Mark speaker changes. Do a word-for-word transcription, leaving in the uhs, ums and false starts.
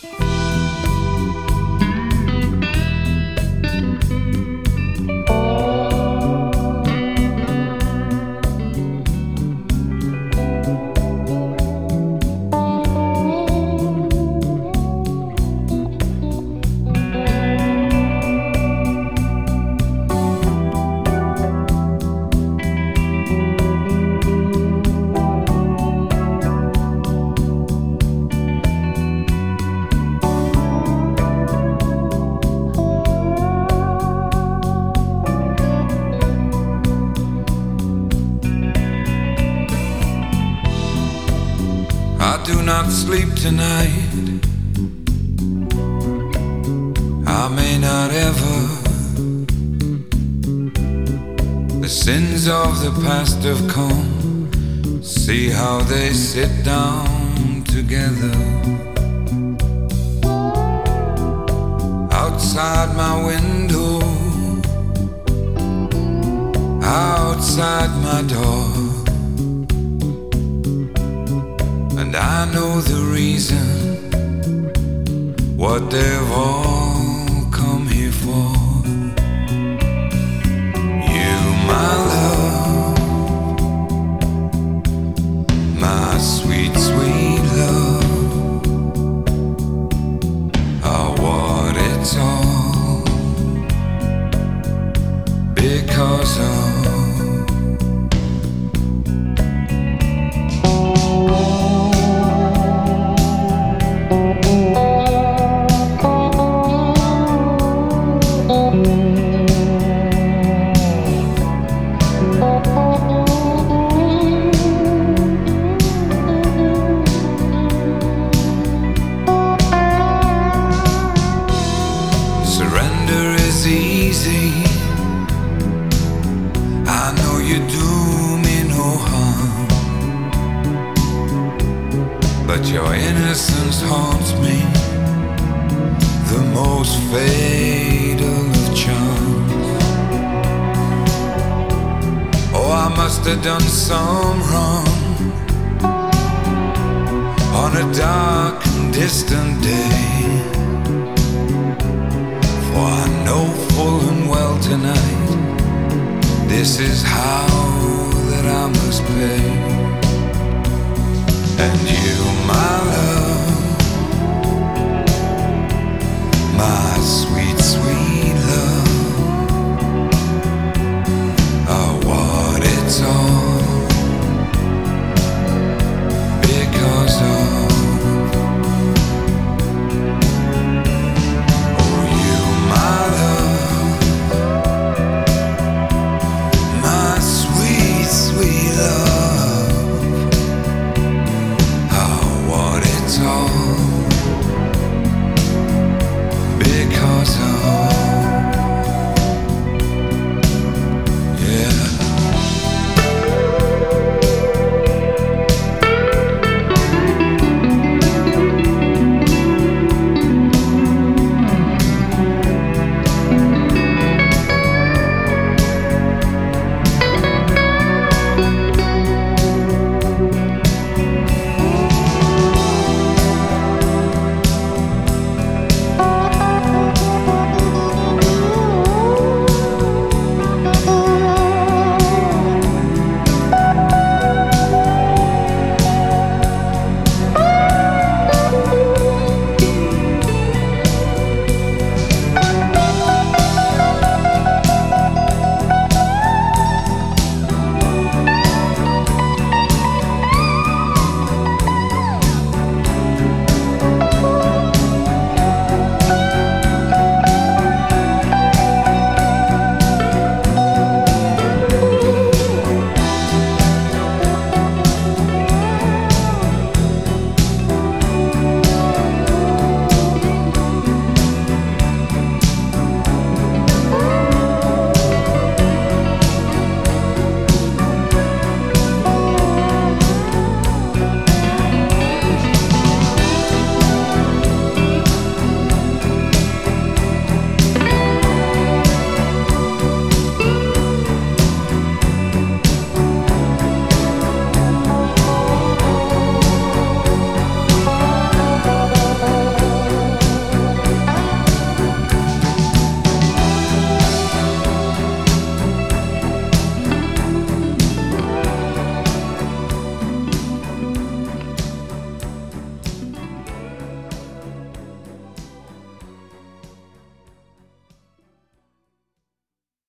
Speaker 1: I do not sleep tonight. I may not ever. The sins of the past have come. See how they sit down together. Outside my window, outside my door. And I know the reason, what they've all come here for. You, my love, my sweet, sweet love, are what it's all because of. Surrender is easy. I know you do me no harm, but your innocence haunts me, the most fatal of charms. Oh, I must have done some wrong on a dark and distant day. For I know full and well tonight, this is how that I must pay. And you, my love,